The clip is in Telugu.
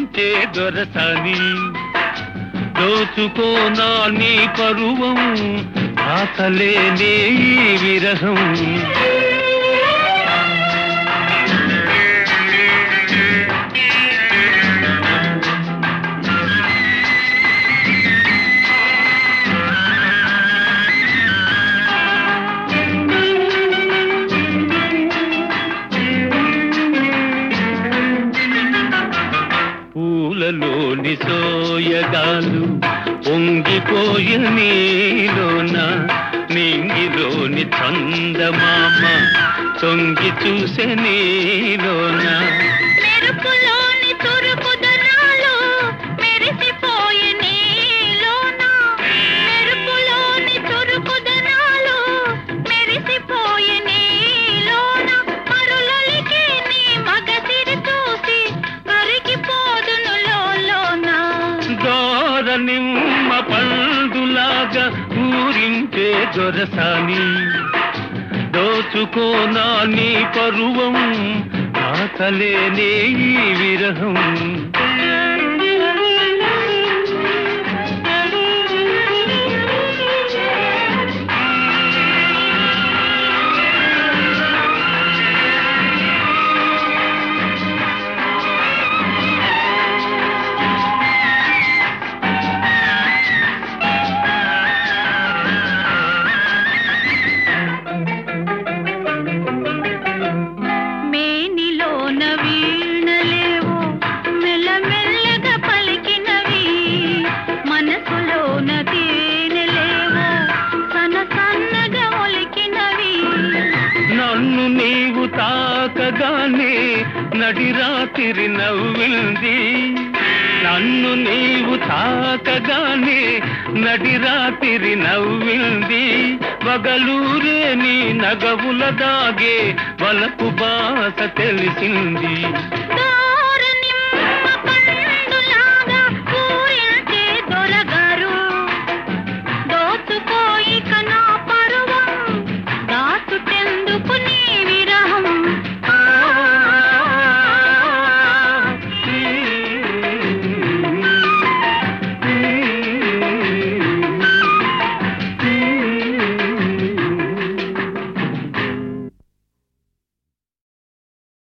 ఊరించే దొరసాని దోచుకోనా నీ పరువం ఆకలేనే ఈ విరహం పూలలోని సోయగాలు పొంగిపోయి నీలోన నింగిలోని చందమామ తొంగి చూసే నీలోన మెరుపులోని తురుపుదనాలు మెరిసిపోయి నీలోన మెరుపులోని తురుపుదనాలు మెరిసిపోయి నీలోన మరులలికి నీ మగసిరి చూసి కరిగిపోదును లోలోన దోర నిమ్మ పండులాగా ఊరించే దొరసాని దోచుకోనా నీ పరువం ఆకలేనే ఈ విరహం నన్ను నీవు తాకగానే నడిరాత్రి నవ్వింది నన్ను నీవు తాకగానే నడిరాత్రి నవ్వింది పగలూరే నీ నగవుల దాగే వలపు బాస తెలిసింది